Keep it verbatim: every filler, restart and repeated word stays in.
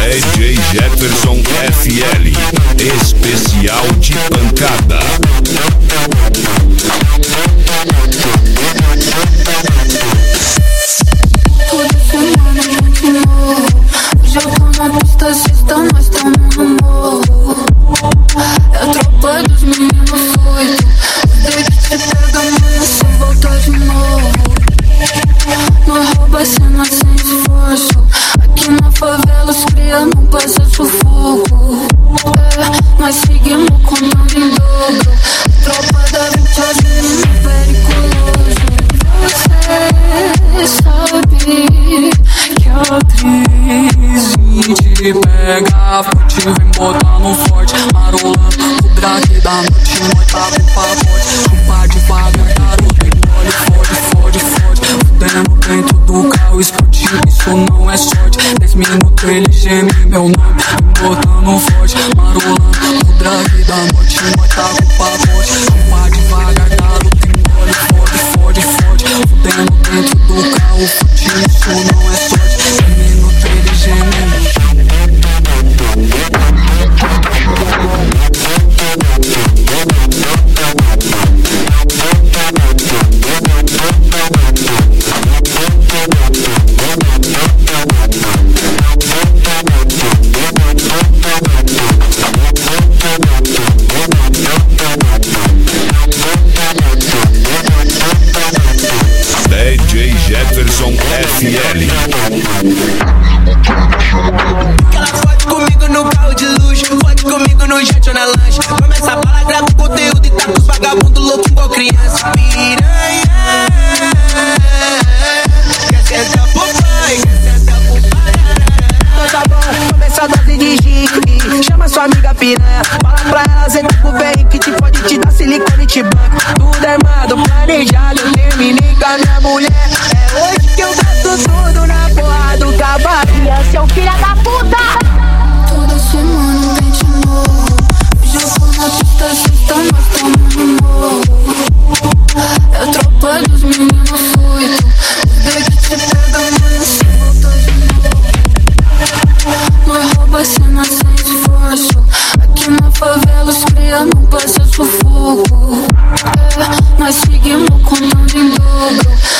D J Jefferson F L, especial de pancada. Toda semana a gente morre. Hoje eu tô na pista, sexta, nós tamo no morro. É a tropa dos meninos foitos. O dia que te pega, amanhã cê volta de novo. Nós rouba a cena sem esforço. Aqui na favela os cria não passa sufoco. É, nós seguimos contando em dobro. Tropa da vinte a menino periculoso. Você sabe que a crise te pega forte, vem botando forte, marolando o drag da noite, nós tá com pacote, chupa devagar, garoto, engole, fode, fode, fode, fudendo dentro do carro esportivo, isso não é sorte, dez minutos ele geme meu nome, vem botando forte, marolando o drag da noite, nós tá com pacote, chupa devagar, garoto, engole, fode, fode, fode, fudendo dentro do carro esportivo, isso não é sorte, dez minutos ele geme. D J Jefferson F L. Ela fode comigo no carro de luxo, fode comigo no jet ou na lanche. Começa a bala, grava o conteúdo e tá com os vagabundos loucos igual criança. Piranha, quer sentar pro pai, quer sentar pro pai. Então tá bom, começa a dose de giga. Chama sua amiga piranha, fala pra ela, senta pro velho que te pode te dar silicone e te banca. Tudo armado, planejado, eu terminei com a minha mulher. É hoje que eu gasto tudo na porra do cavalo. Seu filho da puta! Toda semana vem de novo. Hoje eu tô na pista, sexta, nós tamo no morro. É a tropa dos meninos foitos. O dia que te pega, amanhã cê volta de novo. Nós rouba a cena sem esforço. Aqui na favela os cria não passa sufoco. É, nós seguimos contando em dobro.